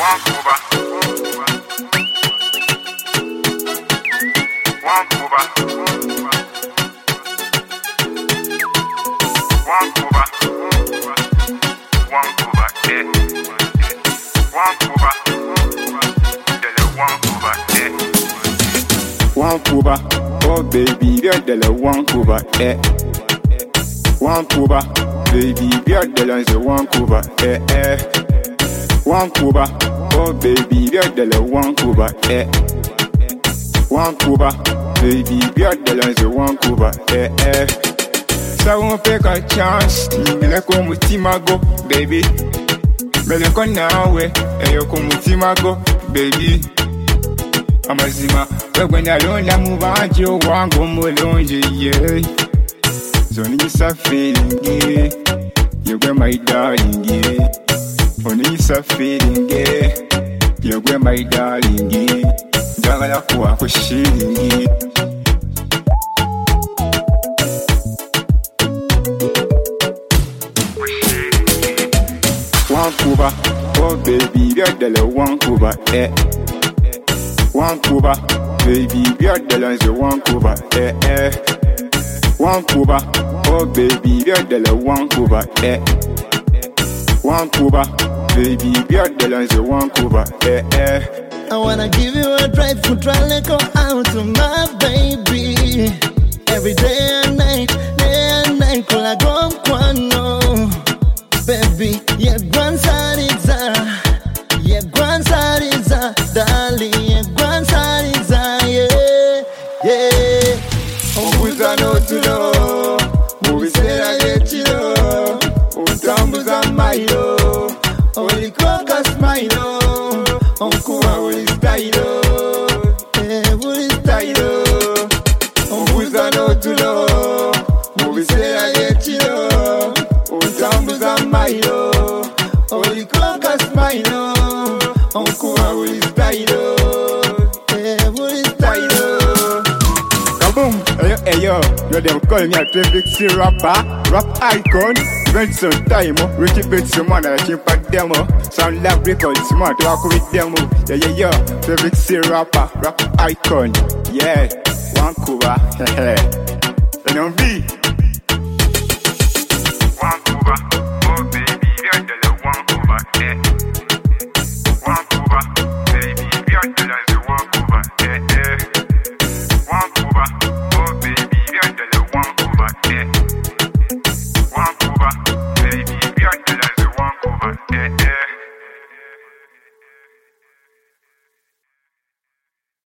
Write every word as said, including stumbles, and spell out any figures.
Vancouver, oh baby, you're the Vancouver, eh. Vancouver, baby, you're the Vancouver, eh eh. Vancouver, oh baby, you're the Vancouver, eh. Vancouver, baby, you're the Vancouver, eh eh. So won't take a chance, me like come with Timago, baby. Me like on now, eh, you come with Timago, baby. I'm a zima, but when I don't move on, you want to go more long, yeah. So it's a feeling, yeah. You get my darling, yeah. Only it's a feeling, yeah. You get my darling, yeah. Dagala kwa kushili, yeah. Vancouver, oh baby, you're the Vancouver, eh. Vancouver, baby, you're the lines of Vancouver, eh eh. Vancouver, oh baby, you're the Vancouver, eh. Vancouver, baby, you're the lines of Vancouver, eh eh. I wanna give you a drive for try go out to my baby. Every day and night, day and night, call I go kwano. Baby, yeah, grandson is a, yeah, grandson is a, darling, yeah, grandson is a, yeah, yeah. Ombuza no tulo, mubisera getilo, utambuza mailo, oli koka smilo, onkuwa uli stylo, eh, uli stylo. Ombuza no tulo, mubisera getilo, utambuza mailo, oli koka smilo, onkuwa uli stylo, eh, uli stylo. Kaboom! Hey, hey yo, yo them call me a traffic C rapper, rap icon. Spend some time, oh, Ricky Bates, some man, I keep a demo. Sound like records, smart, walk with demo. Yeah, yeah, yeah, traffic C rapper, rap icon. Yeah, Vancouver, hehe. And on B. Vancouver.